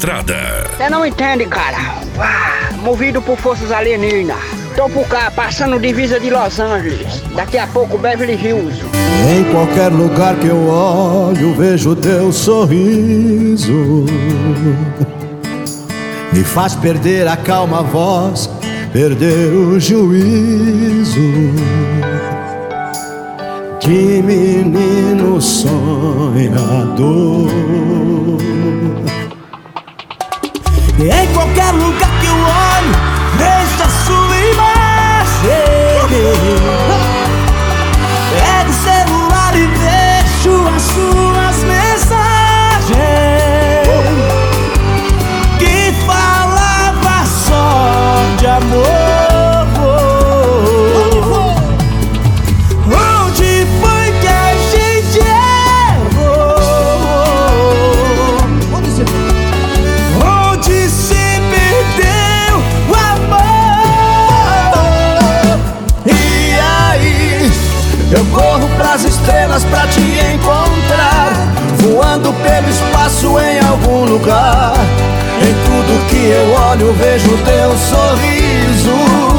estrada. Você não entende, cara. Movido por forças alienígenas. Tô por cá, passando divisa de Los Angeles. Daqui a pouco Beverly Hills. Em qualquer lugar que eu olho, vejo teu sorriso. Me faz perder a calma, a voz, perder o juízo. Que menino sonhador. Em qualquer lugar que eu olho, vejo a sua imagem. Pego o celular e vejo as suas mensagens que falava só de amor. Onde foi que a gente errou? Onde se perdeu o amor? E aí, eu corro pras estrelas pra te encontrar, voando pelo espaço em algum lugar. Em tudo que eu olho vejo teu sorriso.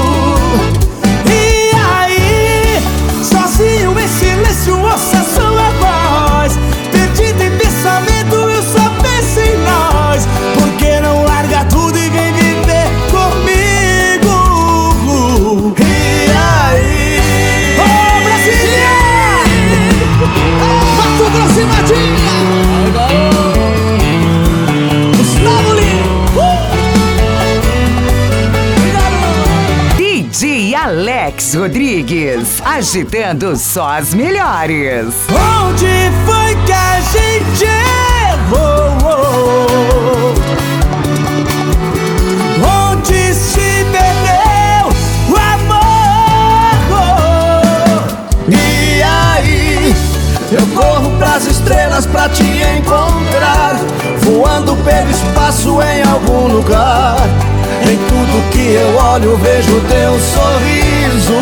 E aí, sozinho em silêncio ouço a sua voz. Perdido em pensamento eu só penso em nós. Por que não larga tudo e vem viver comigo? E aí, ô Brasília! Mato Grosso e Matinha! Gustavo Lima! DJ Alex Rodrigues, agitando só as melhores. Onde foi que a gente errou? Onde se perdeu o amor? E aí, eu corro pras estrelas pra te encontrar, voando pelo espaço em algum lugar. Em tudo que eu olho vejo teu sorriso.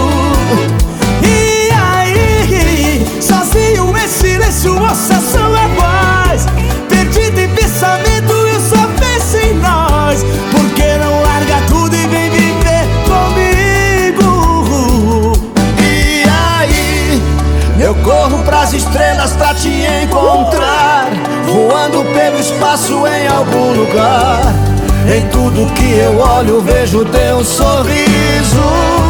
E aí, sozinho em silêncio ouço a sua voz. Perdido em pensamento eu só penso em nós. Por que não larga tudo e vem viver comigo? E aí, eu corro pras estrelas pra te encontrar, voando pelo espaço em algum lugar. Em tudo que eu olho vejo teu sorriso.